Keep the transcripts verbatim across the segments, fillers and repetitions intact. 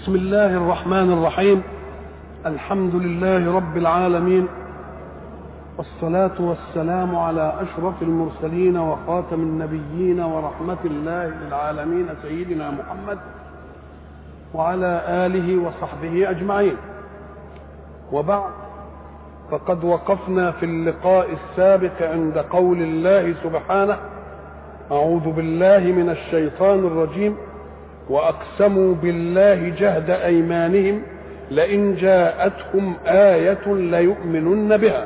بسم الله الرحمن الرحيم. الحمد لله رب العالمين، والصلاة والسلام على أشرف المرسلين وخاتم النبيين ورحمة الله للعالمين سيدنا محمد وعلى آله وصحبه أجمعين. وبعد، فقد وقفنا في اللقاء السابق عند قول الله سبحانه: أعوذ بالله من الشيطان الرجيم: وأقسموا بالله جهد أيمانهم لئن جاءتهم آية ليؤمنن بها.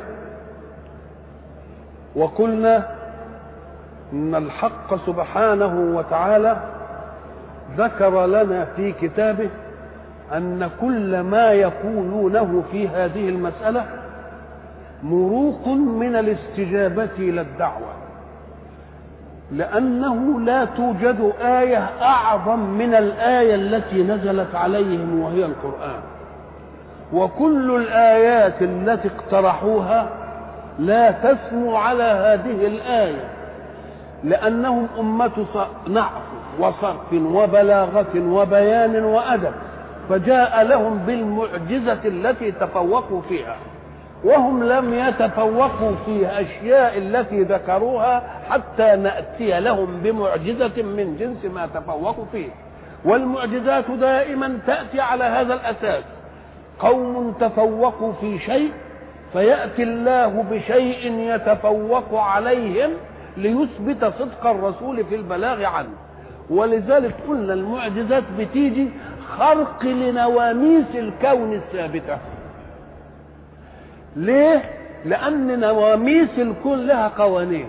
وقلنا إن الحق سبحانه وتعالى ذكر لنا في كتابه أن كل ما يقولونه في هذه المسألة مروق من الاستجابة إلى الدعوة، لأنه لا توجد آية أعظم من الآية التي نزلت عليهم وهي القرآن، وكل الآيات التي اقترحوها لا تسمو على هذه الآية، لأنهم أمة نحو وصرف وبلاغة وبيان وأدب، فجاء لهم بالمعجزة التي تفوقوا فيها، وهم لم يتفوقوا في أشياء التي ذكروها حتى نأتي لهم بمعجزة من جنس ما تفوقوا فيه. والمعجزات دائما تأتي على هذا الأساس: قوم تفوقوا في شيء فيأتي الله بشيء يتفوق عليهم ليثبت صدق الرسول في البلاغ عنه. ولذلك قلنا المعجزات بتيجي خرق لنواميس الكون الثابته. ليه؟ لأن نواميس الكون لها قوانين،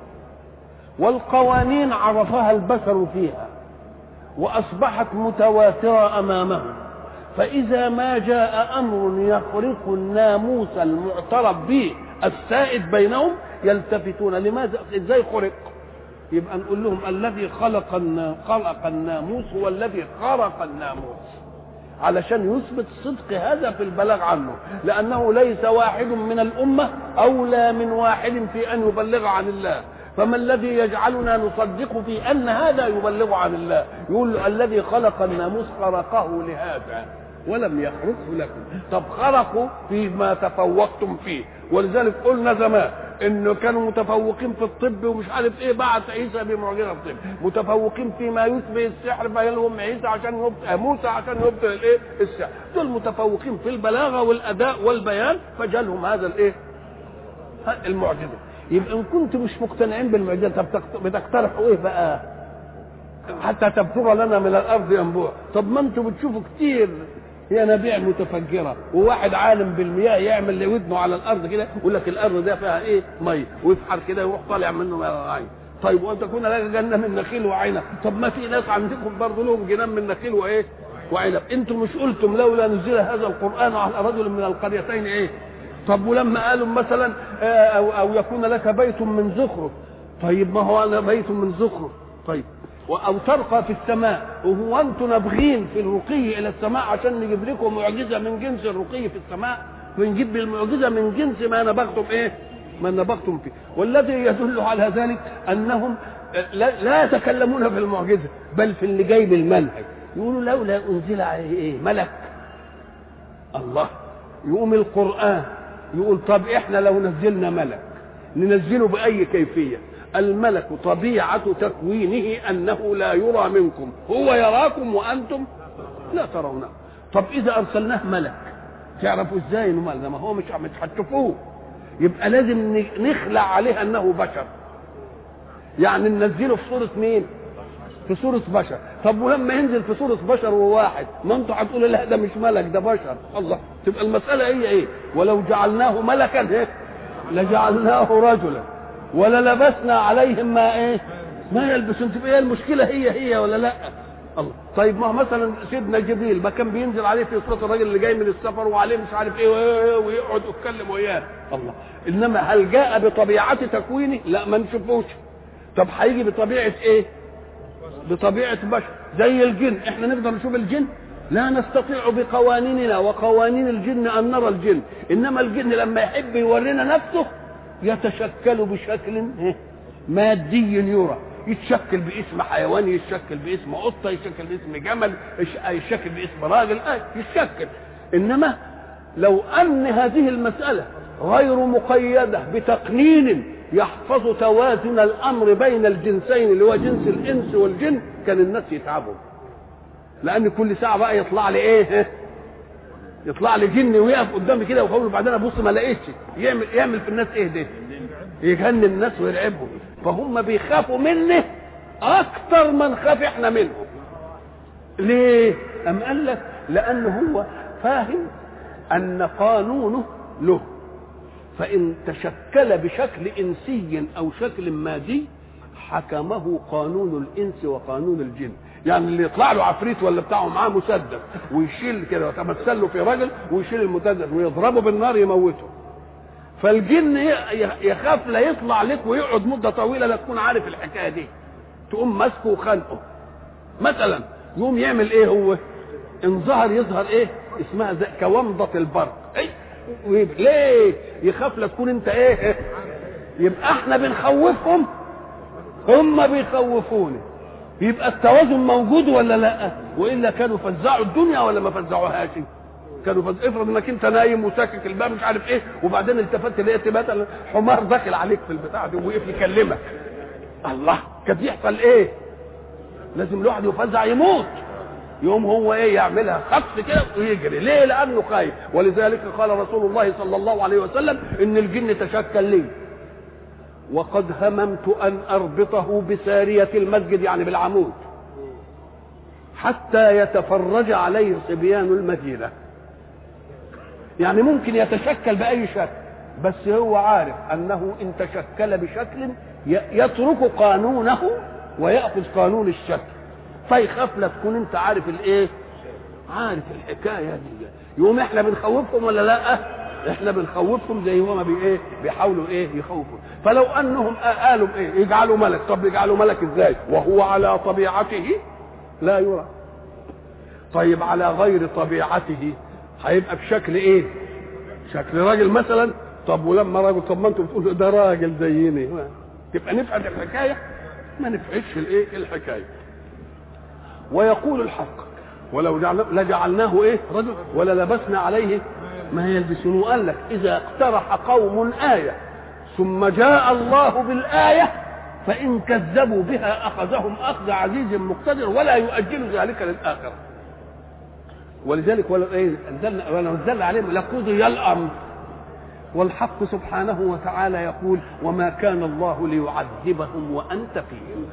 والقوانين عرفها البشر فيها وأصبحت متواترة أمامهم، فإذا ما جاء أمر يخرق الناموس المعترف به السائد بينهم يلتفتون: لماذا؟ إزاي خرق؟ يبقى نقول لهم: الذي خلق خلق الناموس هو الذي خرق الناموس، علشان يثبت صدق هذا في البلاغ عنه، لأنه ليس واحد من الأمة أولى من واحد في أن يبلغ عن الله. فما الذي يجعلنا نصدق في أن هذا يبلغ عن الله؟ يقول له: الذي خلق الناموس خرقه لهذا ولم يخرقه لكم. طب خرقوا فيما تفوقتم فيه. ولذلك قلنا زمان انه كانوا متفوقين في الطب ومش عارف ايه، بعث عيسى بمعجزه الطب، متفوقين فيما يشبه السحر فيلهم عيسى عشان يبطل موسى عشان يبطل الايه السحر. دول متفوقين في البلاغه والاداء والبيان، فجالهم هذا الايه المعجزه. يبقى ان كنتم مش مقتنعين بالمعجزه، طب بتقترحوا ايه بقى حتى تبتغوا لنا من الارض ينبوع؟ طب ما انتم بتشوفوا كتير ينابيع متفجره، وواحد عالم بالمياه يعمل لي ودنه على الارض كده يقول لك الارض ده فيها ايه ميه، ويفحر كده يروح طالع منه عين. طيب وانت تكون لك جنه من نخيل وعنب، طب ما في ناس عندكم برضه لهم جنان من نخيل وايه وعنب. انتم مش قلتم لولا نزل هذا القران على رجل من القريتين ايه؟ طب ولما قالوا مثلا او, أو يكون لك بيت من زخرف، طيب ما هو انا بيت من زخرف، طيب أو ترقى في السماء، وهو أنتم نبغين في الرقي إلى السماء عشان نجيب لكم معجزة من جنس الرقي في السماء، ونجيب بالمعجزة من جنس ما نبغتم إيه؟ ما نبغتم فيه. والذي يدل على ذلك أنهم لا, لا يتكلمون في المعجزة، بل في اللي جاي بالمنهج. يقولوا: لولا أنزل عليه إيه؟ ملك. الله يقوم القرآن يقول: طب إحنا لو نزلنا ملك ننزله بأي كيفية؟ الملك طبيعة تكوينه أنه لا يرى منكم، هو يراكم وأنتم لا ترونه. طب إذا أرسلناه ملك تعرفوا إزاي إنه ملك؟ ما هو مش هتشوفوه، يبقى لازم نخلع عليه أنه بشر، يعني ننزله في صورة مين؟ في صورة بشر. طب ولما ينزل في صورة بشر وواحد، ما انتوا هتقولوا لا ده مش ملك ده بشر. الله، تبقى المسألة هي إيه؟ ولو جعلناه ملكا إيه؟ لجعلناه رجلا ولا لبسنا عليهم ما ايه ما يلبسون. تبقى ايه المشكله؟ هي هي ولا لا؟ الله. طيب ما مثلا سيدنا جبريل ما كان بينزل عليه في صوره الراجل اللي جاي من السفر وعليه مش عارف ايه ويقعد يتكلم وياه الله، انما هل جاء بطبيعه تكوينه؟ لا ما نشوفوش. طب هيجي بطبيعه ايه؟ بطبيعه بشر زي الجن. احنا نقدر نشوف الجن؟ لا نستطيع بقوانيننا وقوانين الجن ان نرى الجن، انما الجن لما يحب يورينا نفسه يتشكل بشكل مادي يرى. يتشكل باسم حيوان، يتشكل باسم قطه، يتشكل باسم جمل، يتشكل باسم راجل، آه يتشكل. انما لو ان هذه المساله غير مقيده بتقنين يحفظ توازن الامر بين الجنسين اللي هو جنس الانس والجن، كان الناس يتعبوا، لان كل ساعه بقى يطلع لي ايه، يطلع لي جن ويقف قدامي كده ويقول بعدين ابص ما لقيتش، يعمل يعمل في الناس ايه ده؟ يجنن الناس ويرعبهم. فهم بيخافوا منه اكتر ما نخاف احنا منهم. ليه؟ ام قال لك لانه هو فاهم ان قانونه له، فان تشكل بشكل انسي او شكل مادي حكمه قانون الانس وقانون الجن. يعني اللي يطلع له عفريت ولا بتاعه معاه مسدس ويشيل كده ويتمثل له في رجل ويشيل المسدس ويضربه بالنار يموته، فالجن يخاف لا يطلع لك ويقعد مده طويله لا تكون عارف الحكايه دي، تقوم ماسكه وخانقه مثلا، يقوم يعمل ايه هو؟ ان ظهر يظهر ايه اسمها زي كومضه البرق. ايه ليه؟ يخاف لا تكون انت ايه. يبقى احنا بنخوفهم هم بيخوفونا، يبقى التوازن موجود ولا لا؟ والا كانوا فزعوا الدنيا ولا ما فزعوهاش؟ كانوا فز... افرض انك انت نايم وساكك الباب مش عارف ايه، وبعدين التفت لقيت مثلا حمار داخل عليك في البتاع دي ووقف يكلمك، الله كان يحصل ايه؟ لازم الواحد يفزع يموت. يوم هو ايه يعملها خطف كده ويجري. ليه؟ لانه خايف. ولذلك قال رسول الله صلى الله عليه وسلم ان الجن تشكل لي وقد هممت ان اربطه بساريه المسجد، يعني بالعمود، حتى يتفرج عليه صبيان المدينه. يعني ممكن يتشكل باي شكل، بس هو عارف انه ان تشكل بشكل يترك قانونه ويأخذ قانون الشكل، فيخاف لا تكون انت عارف الايه، عارف الحكايه دي. يوم احنا بنخوفهم ولا لا؟ احنا بنخوفهم زي هما بي ايه بيحاولوا ايه يخوفوا. فلو انهم قالوا ايه يجعلوا ملك، طب يجعلوا ملك ازاي وهو على طبيعته لا يرى؟ طيب على غير طبيعته هيبقى بشكل ايه؟ شكل راجل مثلا. طب ولما راجل، طب ما انتوا بتقولوا ده راجل زيني، تبقى نفعل الحكايه؟ ما نفعلش الايه الحكايه. ويقول الحق ولو لجعلناه ايه رجل ولا لبسنا عليه ما يلبسون. وقال لك اذا اقترح قوم آية ثم جاء الله بالآية فإن كذبوا بها أخذهم أخذ عزيز مقتدر ولا يؤجل ذلك للآخرة. ولذلك ونزلنا عليهم لقضي الأمر. والحق سبحانه وتعالى يقول وما كان الله ليعذبهم وأنت فيهم.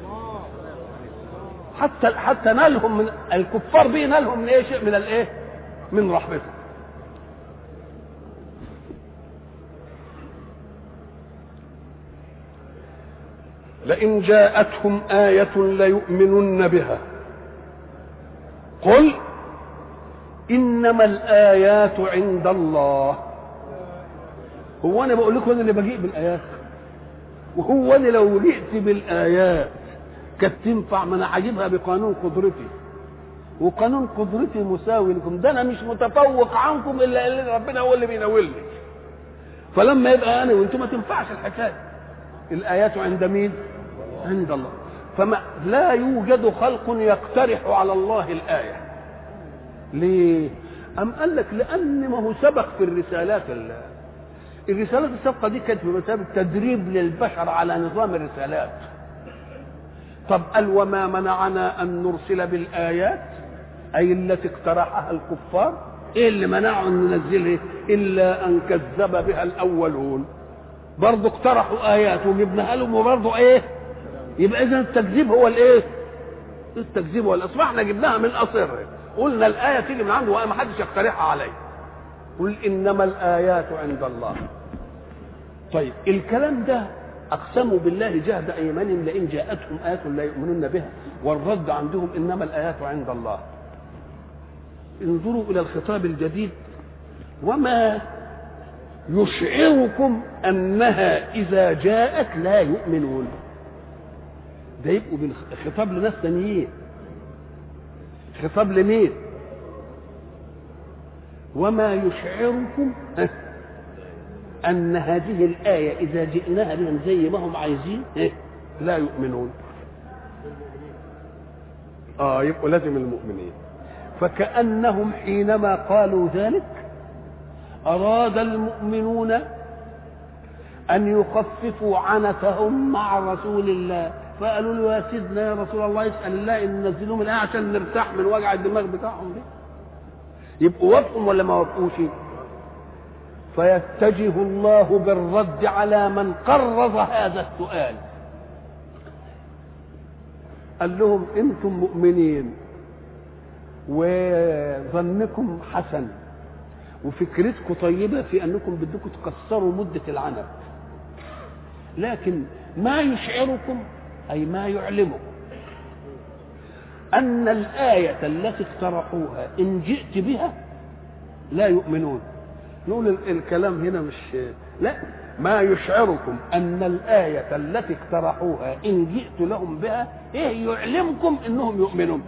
حتى حتى نالهم من الكفار به، نالهم من ايه شيء من الايه من رحمته. لئن جاءتهم آية ليؤمنن بها قل إنما الآيات عند الله. هو أنا بقول لكم أنا اللي بجيء بالآيات؟ وهو أنا لو جئت بالآيات كانت تنفع؟ ما أنا هجيبها بقانون قدرتي، وقانون قدرتي مساوي لكم، ده أنا مش متفوق عنكم إلا اللي ربنا هو اللي بيناولني. فلما يبقى أنا وأنتم ما تنفعش الحكاية. الآيات عند مين؟ عند الله. فما لا يوجد خلق يقترح على الله الآية. ليه؟ أم قال لك لأن ما هو سبق في الرسالات الله. الرسالات السابقة دي كانت بمثابة تدريب للبشر على نظام الرسالات. طب قال وما منعنا أن نرسل بالآيات أي التي اقترحها الكفار، إيه اللي منعوا أن ننزلها؟ إلا أن كذب بها الأولون. برضو اقترحوا آيات وجبناها لهم وبرضو إيه؟ يبقى إذا التكذيب هو الإيه؟ التكذيب هو الأصل. احنا جبناها من الأصر، قلنا الآية تيجي من عنده وما حدش يقترحها عليه. قل إنما الآيات عند الله. طيب الكلام ده أقسموا بالله جهد أيمانهم لئن جاءتهم آية لا يؤمنون بها، والرد عندهم إنما الآيات عند الله. انظروا إلى الخطاب الجديد وما يشعركم أنها إذا جاءت لا يؤمنون. ده يبقوا خطاب لناس ثانيين. خطاب لمين؟ وما يشعركم أن هذه الآية إذا جئناها بهم زي ما هم عايزين لا يؤمنون. اه يبقوا لازم المؤمنين. فكأنهم حينما قالوا ذلك أراد المؤمنون أن يخففوا عنتهم مع رسول الله، فقالوا له يا سيدنا يا رسول الله اسأل الله إن ننزلهم من الآية عشان نرتاح من وجع الدماغ بتاعهم ده. يبقوا وافقوا ولا ما وافقوش؟ فيتجه الله بالرد على من قرض هذا السؤال. قال لهم انتم مؤمنين وظنكم حسن وفكرتكم طيبة في أنكم بدكم تكسروا مدة العنب، لكن ما يشعركم أي ما يعلمكم أن الآية التي اقترحوها إن جئت بها لا يؤمنون. نقول الكلام هنا مش لا، ما يشعركم أن الآية التي اقترحوها إن جئت لهم بها إيه يعلمكم إنهم يؤمنون،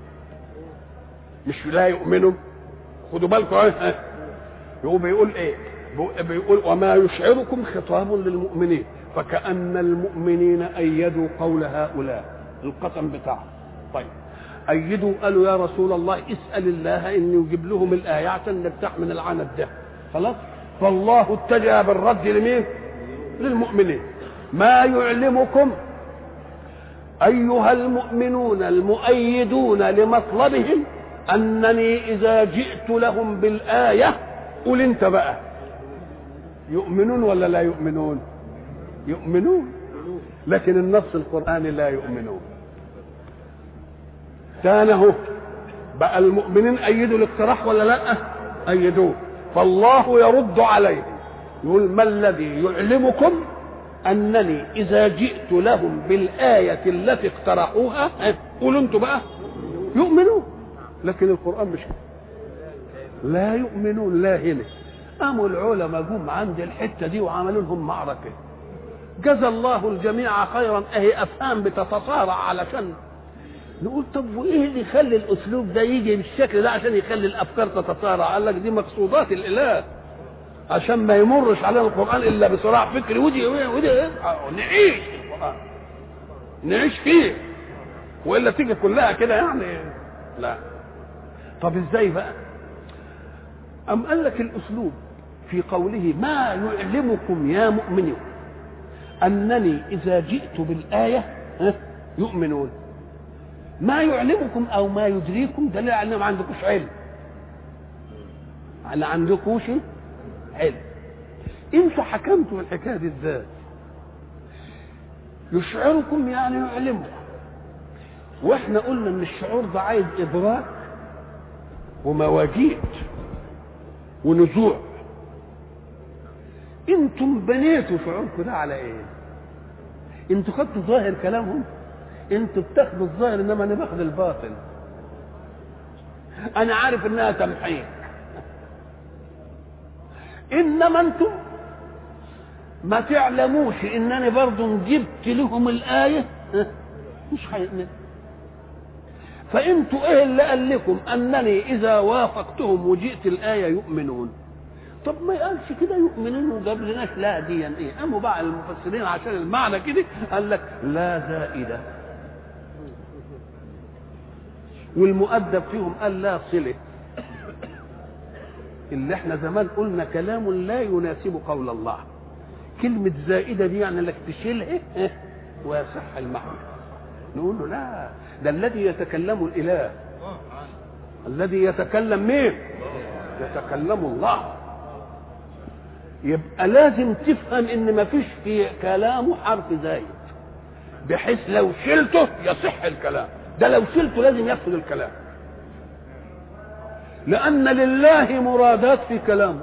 مش لا يؤمنون. خدوا بالكم ايه هو بيقول ايه، بيقول وما يشعركم خطاب للمؤمنين، فكأن المؤمنين أيدوا قول هؤلاء القسم بتاعهم. طيب أيدوا قالوا يا رسول الله اسأل الله إن يجيب لهم الآية عشان نرتاح من العنت ده. خلاص، فالله اتجه بالرد لمين؟ للمؤمنين. ما يعلمكم أيها المؤمنون المؤيدون لمطلبهم أنني إذا جئت لهم بالآية، قول أنت بقى يؤمنون ولا لا يؤمنون؟ يؤمنون، لكن النص القرآني لا يؤمنون. ثانيه بقى المؤمنين أيدوا الاقتراح ولا لا؟ أيدوه. فالله يرد عليهم يقول ما الذي يعلمكم أنني إذا جئت لهم بالآية التي اقترحوها قولوا أنتم بقى يؤمنون، لكن القرآن مش لا يؤمنون. لا هنا قاموا العلماء جم عند الحتة دي وعملوا لهم معركة. جزى الله الجميع خيرا، اهي افهام بتتصارع علشان نقول طب وايه اللي يخلي الاسلوب ده يجي بالشكل ده عشان يخلي الافكار تتصارع؟ قال لك دي مقصودات الاله عشان ما يمرش علينا القرآن الا بصراع فكري، ودي ودي نعيش القرآن نعيش فيه، والا تيجي كلها كده يعني لا. طب ازاي بقى؟ أم قال لك الأسلوب في قوله ما يعلمكم يا مؤمنون أنني إذا جئت بالآية يؤمنون. ما يعلمكم أو ما يدريكم دليل على أنه ما عندكوش علم، على عندكوش علم. انتوا حكمتوا الحكاية دي ازاي؟ يشعركم يعني يعلمكم، واحنا قلنا ان الشعور ده عايز ادراك ومواجيد ونزوع. انتم بنيتوا شعوركم ده على ايه؟ انتوا خدتوا ظاهر كلامهم، انتوا بتاخدوا الظاهر انما انا باخد الباطن. انا عارف انها تمحيك، انما انتم ما تعلموش انني برضو جبت لهم الايه مش هيؤمنوا. فانتوا ايه اللي قال لكم انني اذا وافقتهم وجئت الايه يؤمنون؟ طب ما يقالش كده يؤمنون وجاب لناش لا دي ايه؟ قاموا بقى المفسرين عشان المعنى كده قال لك لا زائده، والمؤدب فيهم قال لا صله. اللي احنا زمان قلنا كلام لا يناسب قول الله، كلمه زائده دي يعني لك تشيلها ويصح المعنى. نقول له لا، ده الذي يتكلم الاله، الذي يتكلم مين؟ يتكلم الله. يبقى لازم تفهم ان ما فيش في كلامه حرف زايد بحيث لو شلته يصح الكلام، ده لو شلته لازم يفسد الكلام، لان لله مرادات في كلامه.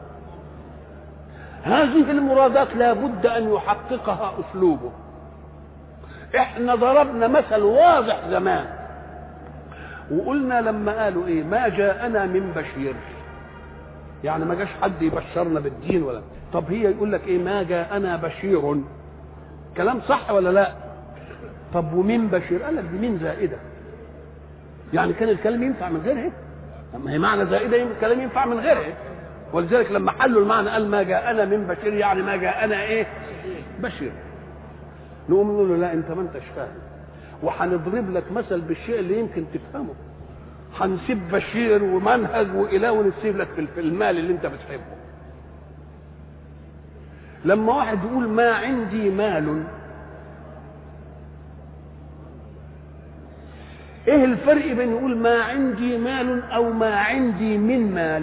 هذه المرادات لا بد ان يحققها اسلوبه. احنا ضربنا مثل واضح زمان وقلنا لما قالوا ايه ما جاءنا من بشير، يعني ما جاش حد يبشرنا بالدين ولا. طب هي يقول لك ايه ما جاءنا بشير، كلام صح ولا لا؟ طب ومين بشير؟ قال لك دي مين زائده، يعني كان الكلام ينفع من غيرها؟ اما هي معنى زائده الكلام ينفع من غيرها، ولذلك لما حلوا المعنى قال ما جاءنا من بشير، يعني ما جاءنا ايه بشير. نقوم نقول له لا انت ما انتش فاهم، وهنضرب لك مثل بالشيء اللي يمكن تفهمه. هنسيب بشير ومنهج وإله ونسيب لك في المال اللي انت بتحبه. لما واحد يقول ما عندي مال، ايه الفرق بين يقول ما عندي مال او ما عندي من مال؟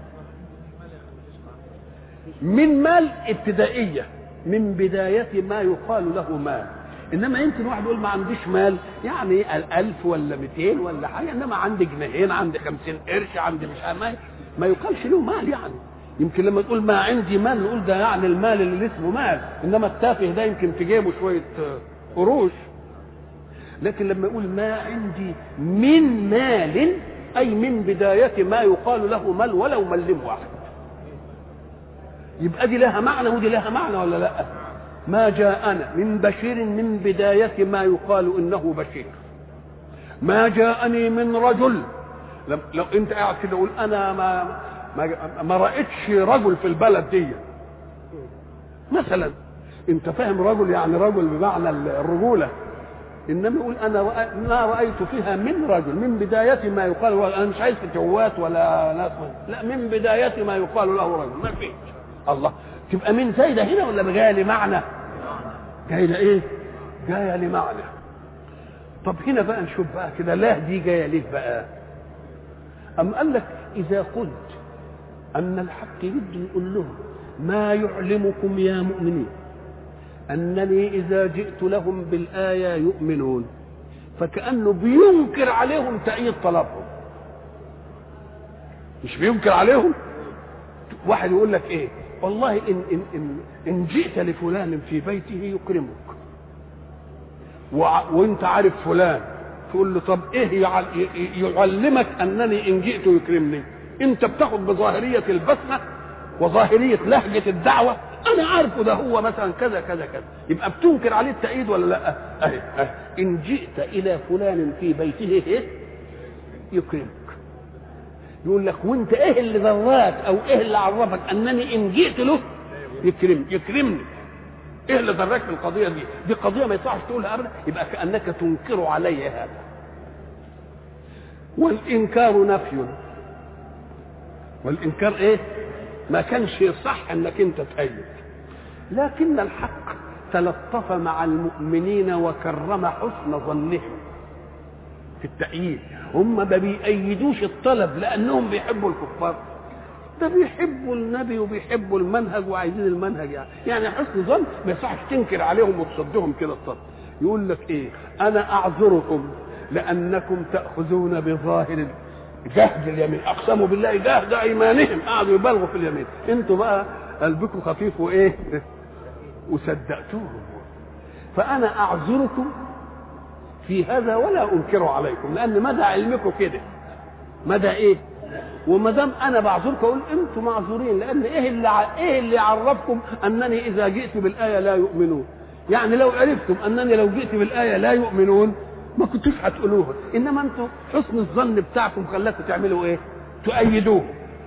من مال ابتدائية، من بداية ما يقال له مال. انما يمكن واحد يقول ما عنديش مال، يعني الالف ولا مئتين ولا حاجة، انما عندي جنيهين، عندي خمسين قرش، عندي مش عارف، ما يقالش له مال. يعني يمكن لما تقول ما عندي مال نقول ده يعني المال اللي اسمه مال، انما التافه ده يمكن في جيبه شوية قروش. لكن لما يقول ما عندي من مال، اي من بداية ما يقال له مال ولو ملم واحد. يبقى دي لها معنى ودي لها معنى ولا لا؟ ما جاءنا من بشير من بداية ما يقال انه بشير. ما جاءني من رجل، لو انت قاعد كده تقول انا ما ما, ما رأيتش رجل في البلد دي مثلا، انت فاهم رجل يعني رجل بمعنى الرجولة، انما يقول انا ما رأيت فيها من رجل من بداية ما يقال. انا مش عايز فتوات ولا ناس، لا، من بداية ما يقال له رجل ما فيش. الله، تبقى من زايده هنا ولا جايه لمعنى؟ جايه لايه؟ جايه لمعنى. طب هنا بقى نشوف بقى كده، لا دي جايه ليه بقى؟ أم قال لك اذا قلت ان الحق يبدو يقول لهم ما يعلمكم يا مؤمنين انني اذا جئت لهم بالايه يؤمنون، فكانه بينكر عليهم تأييد طلبهم. مش بينكر عليهم. واحد يقول لك ايه؟ والله إن, إن, إن, إن جئت لفلان في بيته يكرمك، وانت عارف فلان، تقول له طب ايه يعلمك انني ان جئت يكرمني؟ انت بتاخد بظاهرية البسمة وظاهرية لهجة الدعوة، انا عارفه ده هو مثلا كذا كذا كذا، يبقى بتنكر عليه التأييد ولا لا؟ اهي اهي ان جئت الى فلان في بيته ايه يكرمك. يقول لك وانت ايه اللي ذراك او ايه اللي عرفك انني ان جئت له يكرم يكرمني؟ ايه اللي ذراك في القضيه دي؟ دي قضيه ما يصحش تقولها ابدا، يبقى كانك تنكر علي هذا. والانكار نفي، والانكار ايه؟ ما كانش صح انك انت تأيد. لكن الحق تلطف مع المؤمنين وكرم حسن ظنهم في التأييد. هم ما بيأيدوش الطلب لأنهم بيحبوا الكفار، ده بيحبوا النبي وبيحبوا المنهج وعايزين المنهج. يعني يعني حسن ظن ما يصحش تنكر عليهم وتصدهم كده الطلب. يقول لك ايه؟ انا اعذركم لانكم تأخذون بظاهر جهد اليمين، اقسموا بالله جهد ايمانهم، قعدوا يبالغوا في اليمين، انتوا بقى قلبكم خفيف وايه وصدقتوهم. فانا اعذركم في هذا ولا انكر عليكم، لان مدى علمكم كده، مدى ايه؟ وما دام انا بعذركم اقول انتم معذورين، لان ايه اللي ع... ايه اللي عرفكم انني اذا جئت بالايه لا يؤمنون؟ يعني لو عرفتم انني لو جئت بالايه لا يؤمنون ما كنتوش هتقولوها، انما انتم حسن الظن بتاعكم خلاكم تعملوا ايه؟ تؤيدوه.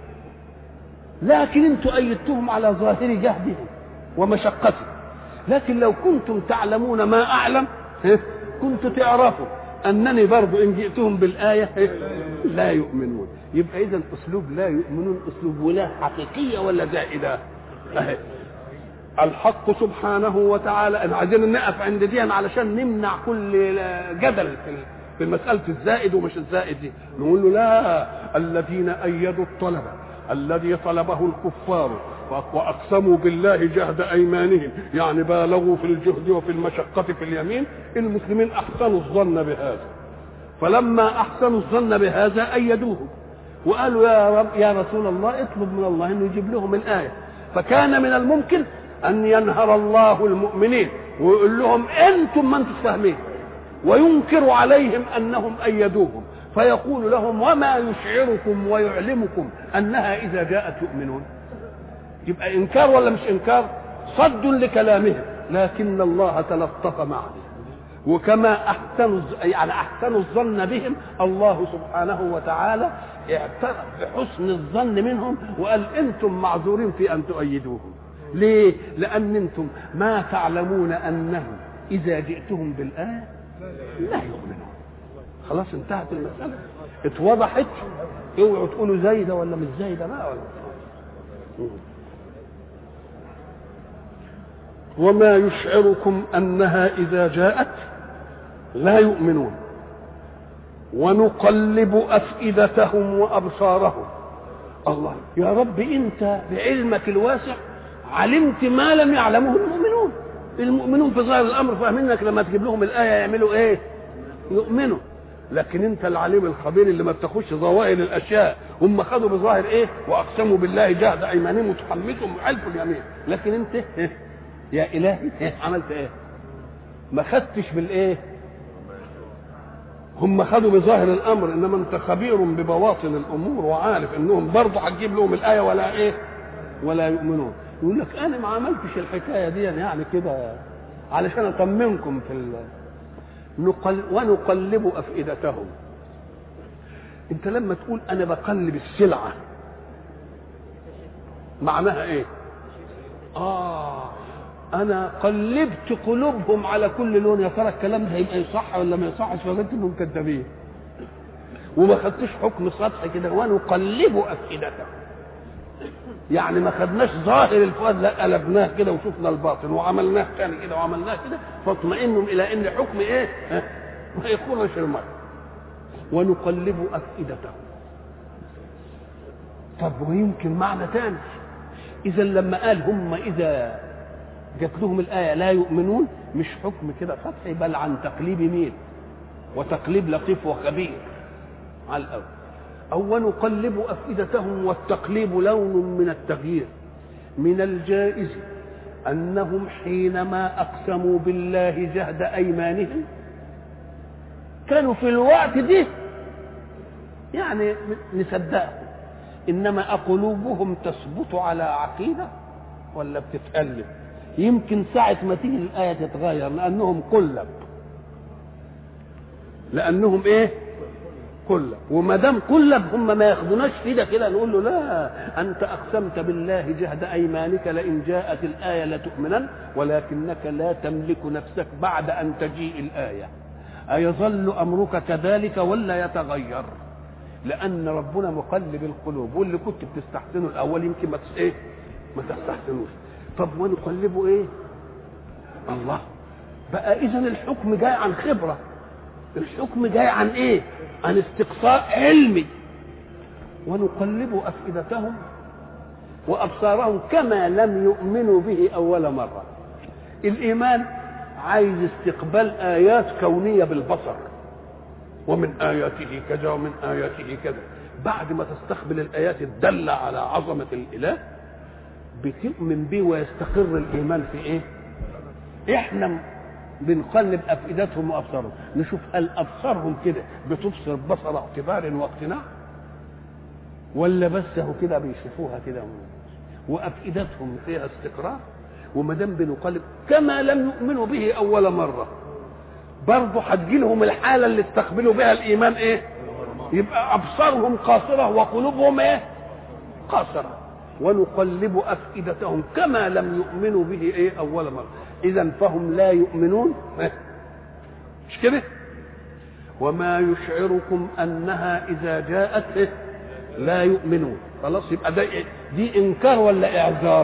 لكن انتم ايدتوهم على ظاهر جهدهم ومشقتهم. لكن لو كنتم تعلمون ما اعلم كنتوا تعرفوا انني برضو ان جئتهم بالايه لا يؤمنون. يبقى اذا اسلوب لا يؤمنون اسلوب ولا حقيقيه ولا زائده. اهي الحق سبحانه وتعالى، انا عايزين نقف عند دي علشان نمنع كل جدل في مساله الزائد ومش الزائد دي. نقول له لا، الذين ايدوا الطلب الذي طلبه الكفار واقسموا بالله جهد ايمانهم، يعني بالغوا في الجهد وفي المشقه في اليمين، المسلمين احسنوا الظن بهذا، فلما احسنوا الظن بهذا ايدوه وقالوا يا رب يا رسول الله اطلب من الله انه يجيب لهم الايه. فكان من الممكن ان ينهر الله المؤمنين ويقول لهم انتم ما انتم فاهمين، وينكر عليهم انهم ايدوهم، فيقول لهم وما يشعركم ويعلمكم انها اذا جاءت يؤمنون. يبقى انكار ولا مش انكار؟ صد لكلامهم. لكن الله تلطف معهم، وكما احسنوا يعني احسنوا الظن بهم، الله سبحانه وتعالى اعترف بحسن الظن منهم وقال انتم معذورين في ان تؤيدوهم. ليه؟ لان انتم ما تعلمون انهم اذا جئتهم بالايه لا يؤمنون. خلاص انتهت المسألة، اتوضحت. اوعوا تقولوا زايدة ولا مش زايدة بقى ولا. وما يشعركم أنها إذا جاءت لا يؤمنون ونقلب أفئدتهم وأبصارهم. الله يا رب، أنت بعلمك الواسع علمت ما لم يعلمه المؤمنون. المؤمنون في ظاهر الأمر فاهمينك لما تجيب لهم الآية يعملوا إيه؟ يؤمنوا. لكن أنت العليم الخبير اللي ما بتاخدش ظواهر الأشياء. هم خدوا بظاهر إيه؟ وأقسموا بالله جهد أيمانهم وتحمسهم وحلف اليمين. لكن أنت يا إلهي عملت إيه؟ ما خدتش بالإيه؟ هم خدوا بظاهر الامر، انما انت خبير ببواطن الامور وعارف انهم برضه هتجيب لهم الايه ولا ايه ولا يؤمنون. يقول لك انا ما عملتش الحكايه دي يعني كده علشان اطمنكم في ال... نقل... ونقلب افئدتهم. انت لما تقول انا بقلب السلعه معناها ايه؟ اه انا قلبت قلوبهم على كل لون. يا ترى الكلام ده هيبقى يصح ولا ما يصحش؟ فقلت انهم كذابين وما خدتش حكم سطحي كده. ونقلب افئدتهم يعني ما خدناش ظاهر الفؤاد، لا قلبناه كده وشفنا الباطن وعملناه تاني كده وعملناه كده فاطمئنوا الى ان حكم ايه ما يخرش المرء. ونقلب افئدتهم. طب ويمكن معنى تاني، اذا لما قال هم اذا جات لهم الآية لا يؤمنون مش حكم كده سطحي، بل عن تقليب مين؟ وتقليب لطيف وخبير على الأول. أو نقلب أفئدتهم، والتقليب لون من التغيير. من الجائز أنهم حينما أقسموا بالله جهد أيمانهم كانوا في الوقت دي يعني نصدقهم، إنما أقلوبهم تثبت على عقيدة ولا بتتقلب؟ يمكن ساعة ما تيجي الآية تتغير لأنهم قلب، لأنهم إيه؟ قلب. وما دام قلب هم ما ياخدوناش كده كده نقول له لا، أنت أقسمت بالله جهد أيمانك لئن جاءت الآية لتؤمنن ولكنك لا تملك نفسك بعد أن تجيء الآية. أيظل أمرك كذلك ولا يتغير؟ لأن ربنا مقلب القلوب، واللي كنت بتستحسنه الأول يمكن ما إيه؟ ما تستحسنوش. طب ونقلبه ايه؟ الله بقى اذا الحكم جاي عن خبره، الحكم جاي عن ايه؟ عن استقصاء علمي. ونقلب افئدتهم وابصارهم كما لم يؤمنوا به اول مره. الايمان عايز استقبال ايات كونيه بالبصر، ومن اياته كذا ومن اياته كذا. بعد ما تستقبل الايات الداله على عظمه الاله بتؤمن به ويستقر الايمان في ايه؟ احنا بنقلب افئدتهم وابصارهم، نشوف هل ابصارهم كده بتبصر بصر اعتبار واقتناع ولا بس هو كده بيشوفوها كده وافئدتهم فيها استقرار. وما دام بنقلب كما لم يؤمنوا به اول مره برضه هتجي لهم الحاله اللي استقبلوا بها الايمان ايه؟ يبقى ابصارهم قاصره وقلوبهم ايه؟ قاصره. ونقلب أفئدتهم كما لم يؤمنوا به ايه اول مره. اذا فهم لا يؤمنون مش كده؟ وما يشعركم انها اذا جاءت لا يؤمنون. خلاص يبقى ده دي انكار ولا اعذار؟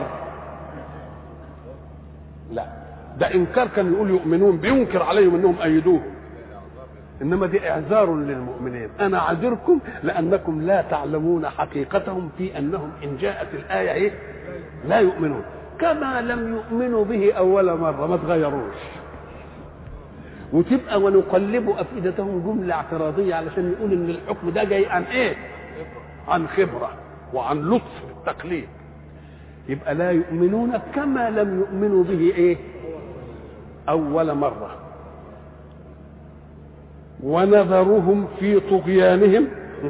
لا ده انكار، كان يقول يؤمنون بينكر عليهم انهم ايدوه، انما دي اعذار للمؤمنين. انا اعذركم لانكم لا تعلمون حقيقتهم في انهم ان جاءت الايه ايه لا يؤمنون كما لم يؤمنوا به اول مره، ما تغيروش. وتبقى ونقلب افئدتهم جمله اعتراضيه علشان يقول ان الحكم ده جاي عن ايه؟ عن خبره وعن لطف التقليد. يبقى لا يؤمنون كما لم يؤمنوا به ايه اول مره. ونذرهم في طغيانهم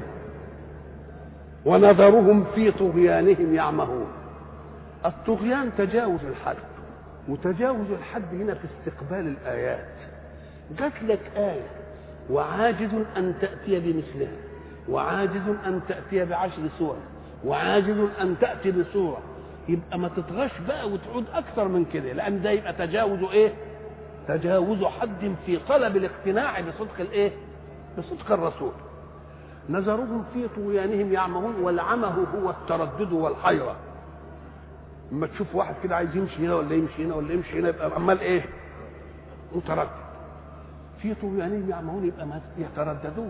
ونذرهم في طغيانهم يعمهون. الطغيان تجاوز الحد، وتجاوز الحد هنا في استقبال الآيات. جات لك آية وعاجز أن تأتي بمثلها، وعاجز أن تأتي بعشر سور، وعاجز أن تأتي بسورة، يبقى ما تطغش بقى وتعود أكثر من كده، لأن ده يبقى تجاوز إيه؟ تجاوز حد في طلب الاقتناع بصدق الايه؟ بصدق الرسول. نذرهم في طغيانهم يعمهون، والعمه هو التردد والحيره. اما تشوف واحد كده عايز يمشي هنا ولا يمشي هنا ولا يمشي هنا يبقى عمال ايه؟ متردد. في طغيانهم يعمهون يبقى ما يترددون.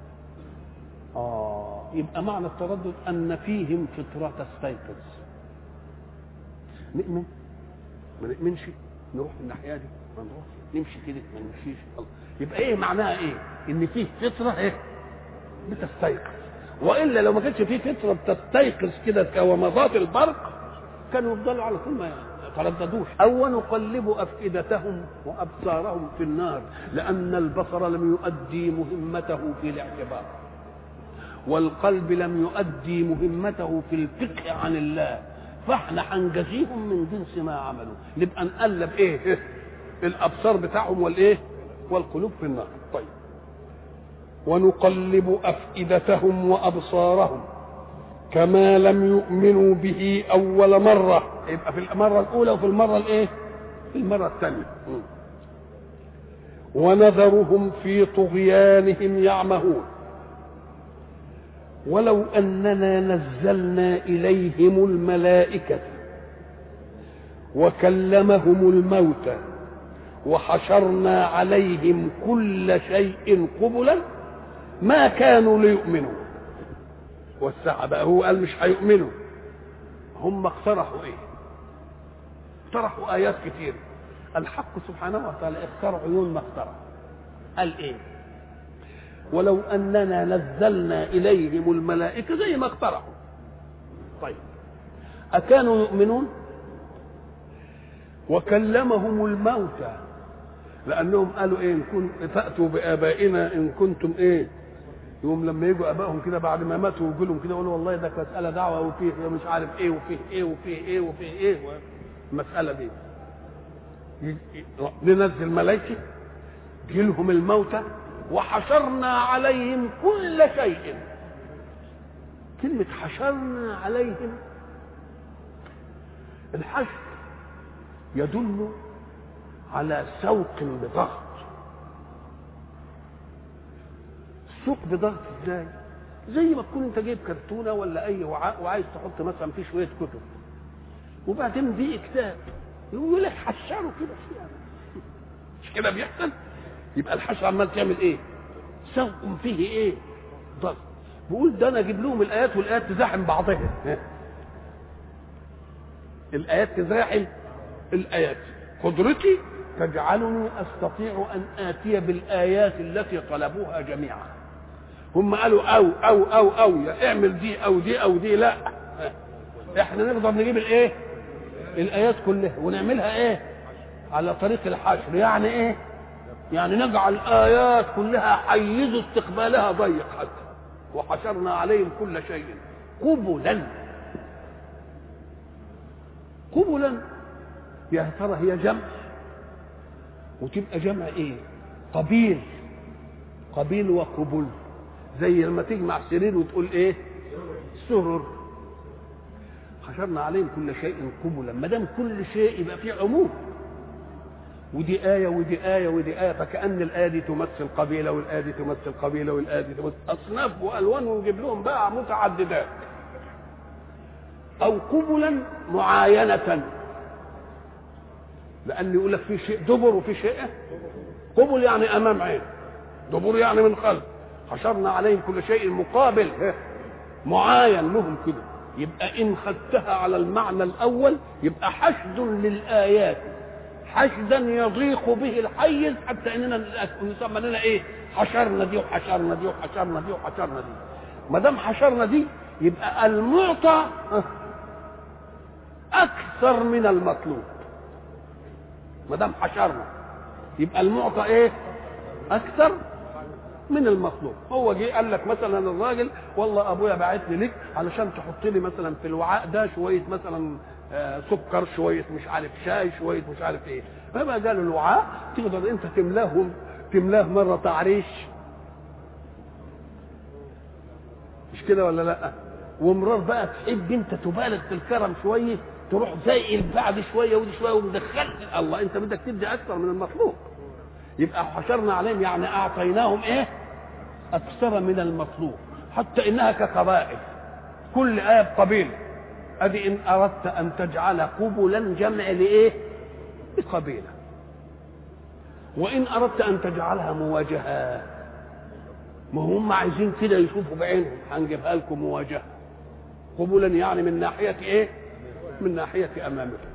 اه يبقى معنى التردد ان فيهم فطره تستيقظ. نؤمن ما نؤمنش، نروح الناحيه دي ما نروح، نمشي كده ما نمشيش. يبقى ايه معناها؟ ايه؟ ان فيه فطره ايه؟ بتستيقظ. والا لو ما كانش فيه فطره بتستيقظ كده كومضات البرق كانوا يفضلوا على طول ما يترددوش. او نقلب افئدتهم وابصارهم في النار، لان البصر لم يؤدي مهمته في الاعتبار، والقلب لم يؤدي مهمته في الفقه عن الله، فاحنا هنجزيهم من جنس ما عملوا. نبقى نقلب ايه؟ الابصار بتاعهم والايه؟ والقلوب في النار. طيب ونقلب افئدتهم وابصارهم كما لم يؤمنوا به اول مره، يبقى في المره الاولى وفي المره الايه؟ في المره الثانيه. ونذرهم في طغيانهم يعمهون ولو اننا نزلنا اليهم الملائكه وكلمهم الموتى وحشرنا عليهم كل شيء قبلا ما كانوا ليؤمنوا. والساعة بقى هو قال مش هيؤمنوا. هم اقترحوا ايه؟ اقترحوا ايات كتير. الحق سبحانه وتعالى اختار عيون ما اخترع. قال ايه؟ ولو اننا نزلنا اليهم الملائكه زي ما اقترحوا. طيب اكانوا يؤمنون؟ وكلمهم الموتى، لانهم قالوا ايه؟ ان كنتم فاتوا بابائنا ان كنتم ايه؟ يوم لما يجوا ابائهم كده بعد ما ماتوا ويقولوا لهم كده يقولوا والله ده مساله دعوه وفيه مش عارف ايه وفيه ايه وفيه ايه وفيه ايه المساله دي. ننزل ملائكه جيلهم الموتى وحشرنا عليهم كل شيء. كلمه حشرنا عليهم، الحشر يدل على سوق بضغط. سوق بضغط ازاي؟ زي ما تكون انت جايب كرتونه ولا اي وعاء وعايز تحط مثلا فيه شويه كتب، وبعدين دي كتاب يقول لك حشره كده فيها، مش كده بيحصل؟ يبقى الحشر عمال تعمل ايه؟ سوق فيه ايه؟ ضغط. بقول ده انا اجيب لهم الايات والايات تزاحم بعضها. الايات تزاحم الايات. قدرتي تجعلني استطيع ان اتي بالايات التي طلبوها جميعا. هم قالوا او او او او اعمل دي او دي او دي، لا احنا نقدر نجيب الايه؟ الايات كلها ونعملها ايه؟ على طريق الحشر. يعني ايه؟ يعني نجعل الايات كلها حيز استقبالها ضيق حتى. وحشرنا عليهم كل شيء قبلا. قبلا يا ترى هي جمع، وتبقى جمع ايه؟ قبيل. قبيل وقبول، زي لما تجمع سرير وتقول ايه؟ سرر. حشرنا عليهم كل شيء قبلا. ما دام كل شيء يبقى فيه عموم، ودي آية ودي آية ودي آية، فكأن الآية دي تمثل قبيلة والآية دي تمثل قبيلة والآية دي تمثل أصناف وألوان، ونجيب لهم بقى متعددات. أو قبلا معاينة، لأن يقول لك في شيء دبر وفي شيء قبل، يعني أمام عين، دبر يعني من خلف. حشرنا عليهم كل شيء مقابل معاين لهم كده. يبقى إن خدتها على المعنى الأول يبقى حشد للآيات، حشدا يضيق به الحيز حتى اننا نسمى لنا ايه؟ حشرنا دي وحشرنا دي وحشرنا دي وحشرنا دي. ما دام حشرنا دي يبقى المعطى اكثر من المطلوب. ما دام حشرنا يبقى المعطى ايه؟ اكثر من المطلوب. هو جه قال لك مثلا الراجل والله ابويا باعتني لك علشان تحط لي مثلا في الوعاء ده شويه مثلا آه سكر، شويه مش عارف شاي، شويه مش عارف ايه. فما قالوا الوعاء تقدر انت تملاه تملاه مره تعريش، مش كده ولا لا؟ ومرار بقى تحب انت تبالغ في الكرم شويه تروح زي بعد شويه ودي شويه ومدخل الله، انت بدك تدي اكثر من المطلوب. يبقى حشرنا عليهم يعني اعطيناهم ايه؟ اكثر من المطلوب، حتى انها كقبائل، كل ايه بقبيله. ادي ان اردت ان تجعل قبلا جمع لايه؟ لقبيله. وان اردت ان تجعلها مواجهات، ما هم عايزين كده يشوفوا بعينهم، هنجيبها لكم مواجهه قبلا يعني من ناحيه ايه؟ من ناحيه امامكم.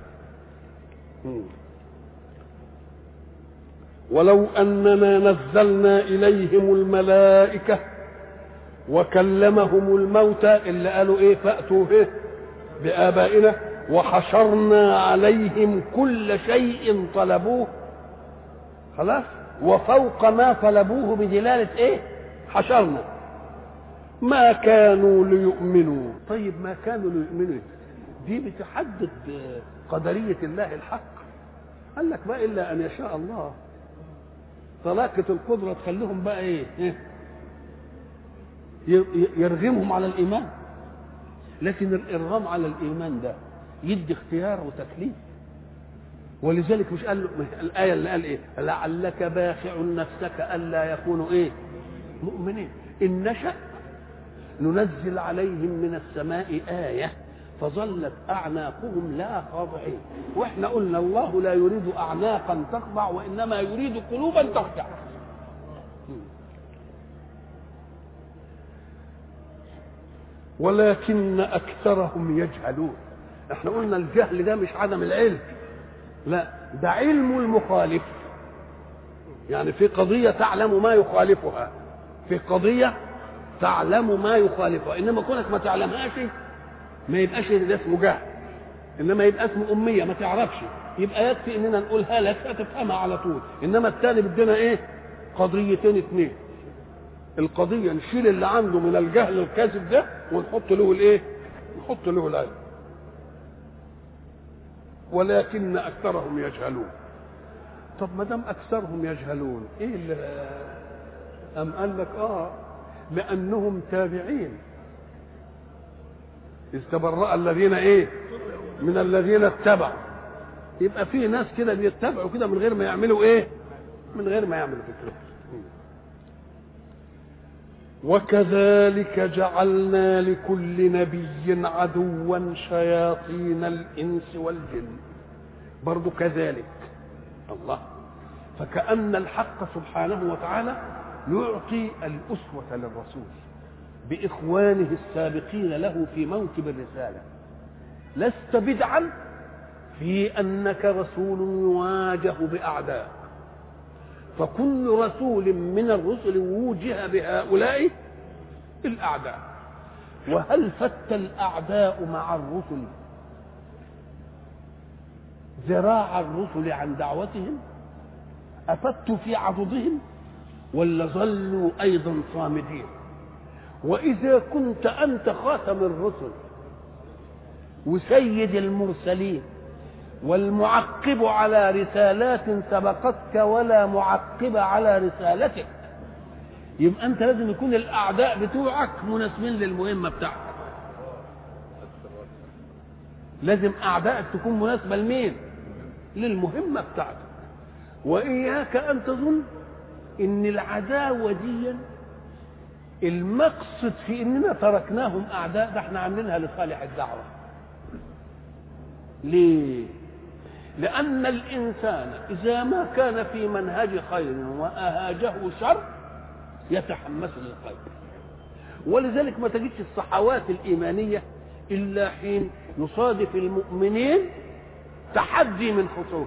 ولو اننا نزلنا اليهم الملائكه وكلمهم الموتى، اللي قالوا ايه؟ فاتوا ايه؟ بآبائنا، وحشرنا عليهم كل شيء طلبوه، خلاص، وفوق ما طلبوه بدلالة ايه؟ حشرنا، ما كانوا ليؤمنوا. طيب ما كانوا ليؤمنوا دي بتحدد قدرية الله الحق. قال لك بقى إلا أن يشاء الله، طلاقة القدرة تخليهم بقى ايه؟ يرغمهم على الإيمان. لكن الإرغام على الإيمان ده يدي اختيار وتكليف. ولذلك مش قال له الآية اللي قال إيه؟ لعلك باخع نفسك ألا يكونوا إيه؟ مؤمنين. إن نشأ ننزل عليهم من السماء آية فظلت أعناقهم لا خاضعين. وإحنا قلنا الله لا يريد أعناقا تخضع، وإنما يريد قلوبا تخشع. ولكن أكثرهم يجهلون. احنا قلنا الجهل ده مش عدم العلم، لا، ده علم المخالف. يعني في قضية تعلم ما يخالفها، في قضية تعلم ما يخالفها، إنما كونك ما تعلمهاش ما يبقاش ده اسمه جهل، إنما يبقى اسمه أمية، ما تعرفش. يبقى يكفي إننا نقولها لك هتفهمها على طول. إنما الثاني بدنا إيه؟ قضيتين اثنين. القضية نشيل اللي عنده من الجهل الكاذب ده ونحط له الايه؟ نحط له العلم. ولكن اكثرهم يجهلون. طب ما دام اكثرهم يجهلون ايه اللي ام قال لك اه لانهم تابعين. استبرأ الذين ايه؟ من الذين اتبعوا. يبقى في ناس كده بيتبعوا كده من غير ما يعملوا ايه؟ من غير ما يعملوا فكره. وكذلك جعلنا لكل نبي عدوا شياطين الإنس والجن. برضو كذلك الله. فكأن الحق سبحانه وتعالى يعطي الأسوة للرسول بإخوانه السابقين له في موكب الرسالة. لست بدعا في أنك رسول يواجه بأعداء، فكل رسول من الرسل ووجه بهؤلاء الأعداء. وهل فت الأعداء مع الرسل ذراع الرسل عن دعوتهم؟ أفتوا في عضدهم ولا ظلوا أيضا صامدين؟ وإذا كنت أنت خاتم الرسل وسيد المرسلين والمعقب على رسالات سبقتك ولا معقب على رسالتك، يبقى أنت لازم يكون الأعداء بتوعك مناسبين للمهمة بتاعتك. لازم أعدائك تكون مناسبة لمين؟ للمهمة بتاعتك. وإياك أن تظن إن العداوة دي المقصد في إننا تركناهم أعداء، ده احنا عاملينها لصالح الدعوة. ليه؟ لأن الإنسان إذا ما كان في منهج خير وأهاجه شر يتحمس للخير. ولذلك ما تجدش الصحوات الإيمانية إلا حين يصادف المؤمنين تحدي من خصوم،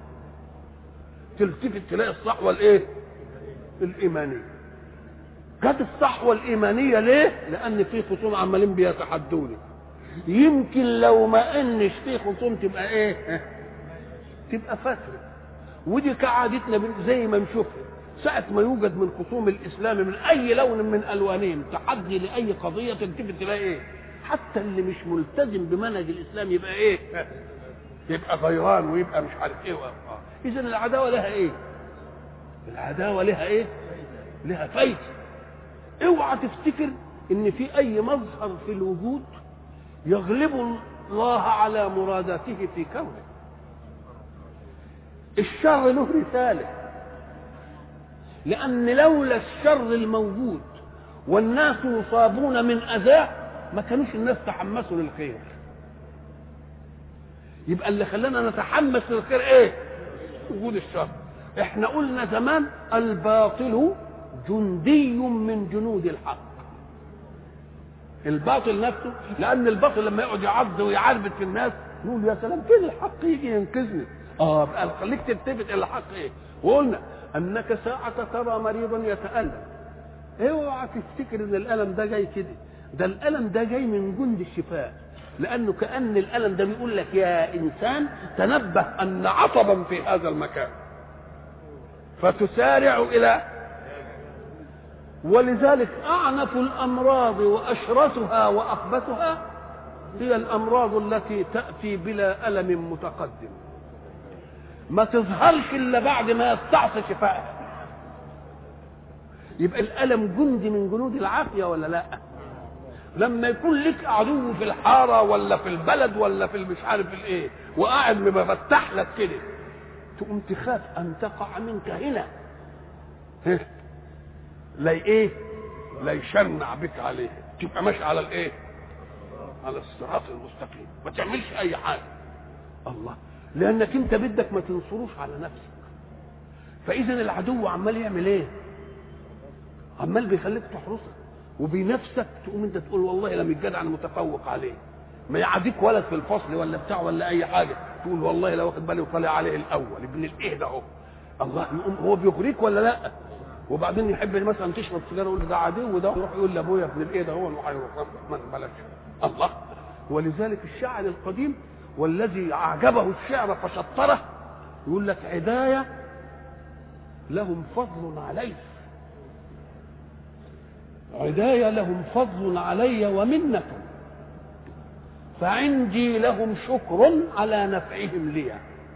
تلتفت تلاقي الصحوة الإيه؟ الإيمانية. جت الصحوة الإيمانية ليه؟ لأن في خصوم عمالين بيتحدوني. يمكن لو ما انش في خصوم تبقى ايه؟ تبقى فتره. ودي كعادتنا زي ما نشوفها ساعه ما يوجد من خصوم الاسلام من اي لون من الوانهم تحدي لاي قضيه، تلتفت تلاقي ايه؟ حتى اللي مش ملتزم بمنهج الاسلام يبقى ايه؟ يبقى غيران ويبقى مش عارف ايه. اذا العداوه لها ايه؟ العداوه لها ايه؟ لها فايده. اوعى تفتكر ان في اي مظهر في الوجود يغلب الله على مراداته في كونه. الشر له رسالة، لأن لولا الشر الموجود والناس يصابون من أذاه ما كانوش الناس تحمسوا للخير. يبقى اللي خلانا نتحمس للخير ايه؟ وجود الشر. احنا قلنا زمان الباطل جندي من جنود الحق. الباطل نفسه، لأن الباطل لما يقعد يعض ويعربد في الناس نقول يا سلام كده الحق يجي ينقذني. اه بقى خليك تلتفت الى الحق ايه. وقلنا انك ساعة ترى مريضا يتألم اوعى تفتكر ان الالم ده جاي كده، ده الالم ده جاي من جند الشفاء، لانه كأن الالم ده بيقول لك يا انسان تنبه ان عصبا في هذا المكان فتسارع الى. ولذلك اعنف الامراض واشرسها واخبثها هي الامراض التي تأتي بلا الم متقدم، ما تظهرش الا بعد ما يستعصي شفائها. يبقى الالم جندي من جنود العافيه ولا لا؟ لما يكون لك عدو في الحاره ولا في البلد ولا في مش عارف الايه وقاعد مفتح لك كده، تقوم تخاف ان تقع منك هنا لا ايه لا يشنع بك عليه، تبقى ماشي على الايه؟ على الصراط المستقيم، ما تعملش اي حاجه. الله، لانك انت بدك ما تنصروش على نفسك. فاذا العدو عمال يعمل ايه؟ عمال بيخليك تحرسك وبينافسك، تقوم انت تقول والله لم الجدع انا متفوق عليه. ما يعاديك ولد في الفصل ولا بتاع ولا اي حاجه تقول والله لو واخد بالي وطالع عليه الاول ابن الايه ده اهو. الله، يقوم هو بيغريك ولا لا؟ وبعدين يحب مثلا تشرب سيجاره يقول ده عدو وده يروح يقول لابويا ابن الايه ده هو وهيروح ما بلاش. الله، ولذلك الشاعر القديم والذي اعجبه الشعر فشطره يقول لك عدايه لهم فضل علي، عدايه لهم فضل علي ومنة، فعندي لهم شكر على نفعهم لي.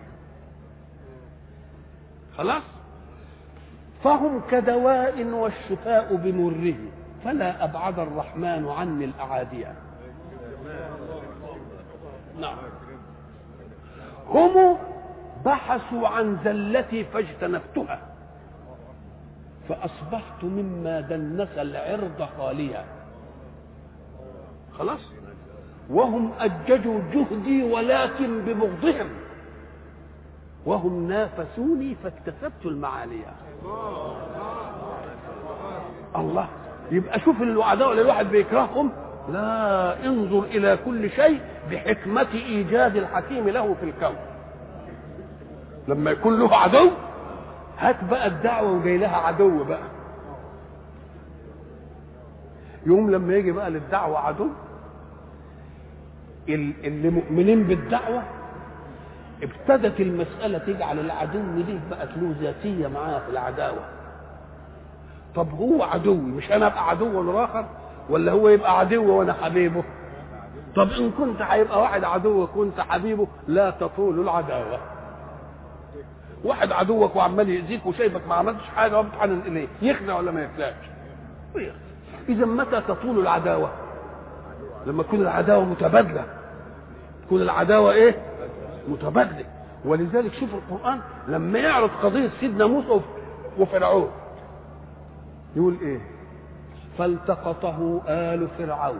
خلاص، فهم كدواء والشفاء بمره، فلا أبعد الرحمن عني الأعادية. نعم، هم بحثوا عن زلتي فاجتنبتها فأصبحت مما دنس العرض خاليا. خلاص، وهم أججوا جهدي ولكن ببغضهم، وهم نافسوني فاكتسبت المعالية. الله، يبقى شوف العداوة اللي الواحد بيكرههم، لا، انظر إلى كل شيء بحكمة إيجاد الحكيم له في الكون. لما يكون له عدو هات بقى الدعوة وجاي لها عدو بقى، يوم لما يجي بقى للدعوة عدو، اللي مؤمنين بالدعوة ابتدت المسألة تجعل العدو ليه بقت له ذاتية معاه في العداوة. طب هو عدوي، مش أنا أبقى عدو للآخر ولا هو يبقى عدو وأنا حبيبه؟ طب إن كنت هيبقى واحد عدو وكنت حبيبه لا تطول العداوة. واحد عدوك وعمال يأذيك وشايفك ما عملتش حاجة وبتحنن إليه، يخدع ولا ما يخدعش؟ إذا متى تطول العداوة؟ لما تكون العداوة متبادلة، تكون العداوة إيه؟ متبادلة. ولذلك شوف القرآن لما يعرض قضية سيدنا موسى وفرعون يقول إيه؟ فالتقطه آل فرعون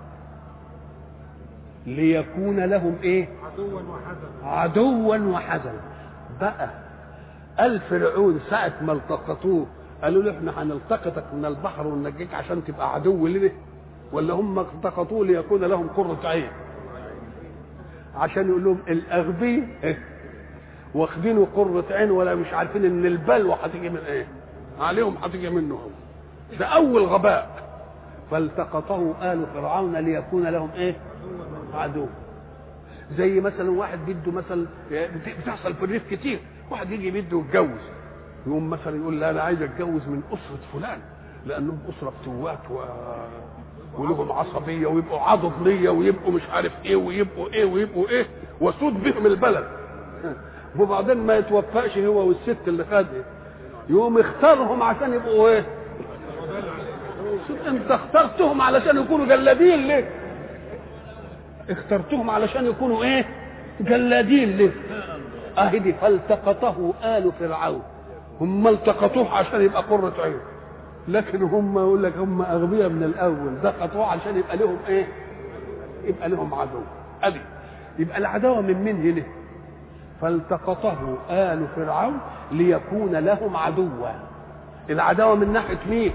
ليكون لهم إيه؟ عدوا وحزنا. عدوا وحزنا. بقى آل فرعون ساعة ما التقطوه قالوا له احنا هنلتقطك من البحر وننجيك عشان تبقى عدو لنا، ولا هم التقطوه ليكون لهم قرة عين عشان يقول لهم الاغبياء واخدينه قرة عين ولا مش عارفين ان البلوى هتيجي من ايه عليهم، هتيجي منه هو. ده اول غباء. فالتقطه آل فرعون ليكون لهم ايه؟ عدو. زي مثلا واحد بده مثلا بتحصل في الريف كتير، واحد يجي بده يتجوز، يقوم مثلا يقول لا انا عايز اتجوز من اسره فلان لانهم اسره فتوات و... ولهم عصبيه ويبقوا عضضيه ويبقوا مش عارف ايه ويبقوا ايه ويبقوا ايه وسود بهم البلد. وبعدين ما يتوفقش هو والست اللي خدها، يقوم يختارهم عشان يبقوا ايه؟ انت اخترتهم علشان يكونوا جلابين ليه؟ اخترتهم علشان يكونوا ايه؟ جلادين لك. اهدي فالتقطه آل فرعون، هم التقطوه عشان يبقى قرة عين، لكن هم يقول لك هم اغبياء من الاول، ده قطوه عشان يبقى لهم ايه؟ يبقى لهم عدو. ادي يبقى العداوه من مين هنا؟ فالتقطه آل فرعون ليكون لهم عدوا. العداوه من ناحيه مين؟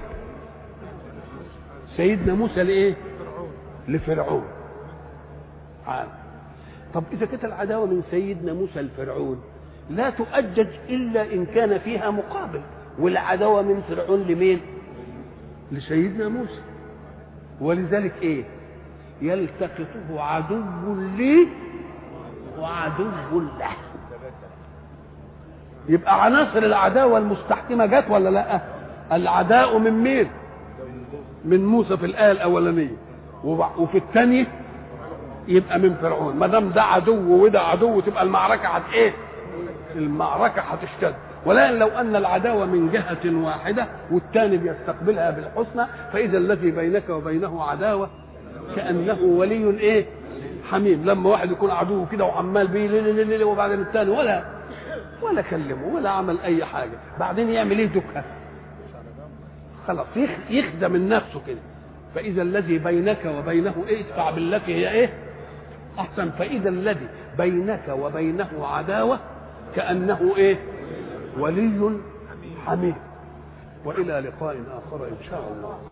سيدنا موسى لايه؟ لفرعون. عام. طب اذا كانت العداوه من سيدنا موسى لفرعون لا تؤجج الا ان كان فيها مقابل، والعداوه من فرعون لمين؟ لسيدنا موسى. ولذلك ايه؟ يلتقطه عدو لي وعدو له. يبقى عناصر العداوه المستحكمه جت ولا لا؟ العداء من مين؟ من موسى في الايه الاولانيه، وفي الثانيه يبقى من فرعون. ما دام ده عدو وده عدو تبقى المعركه هت ايه؟ المعركه هتشتد. ولكن لو ان العداوه من جهه واحده والثاني بيستقبلها بالحسنى، فاذا الذي بينك وبينه عداوه كانه ولي ايه؟ حميم. لما واحد يكون عدو كده وعمال بيه ليه وبعدين الثاني ولا ولا كلمه ولا عمل اي حاجه، بعدين يعمل ايه؟ دكه خلاص يخدم من نفسه كده. فاذا الذي بينك وبينه ايه؟ ادفع بالتي هي ايه؟ احسن. فاذا الذي بينك وبينه عداوه كانه ايه؟ ولي حميم. والى لقاء اخر ان شاء الله.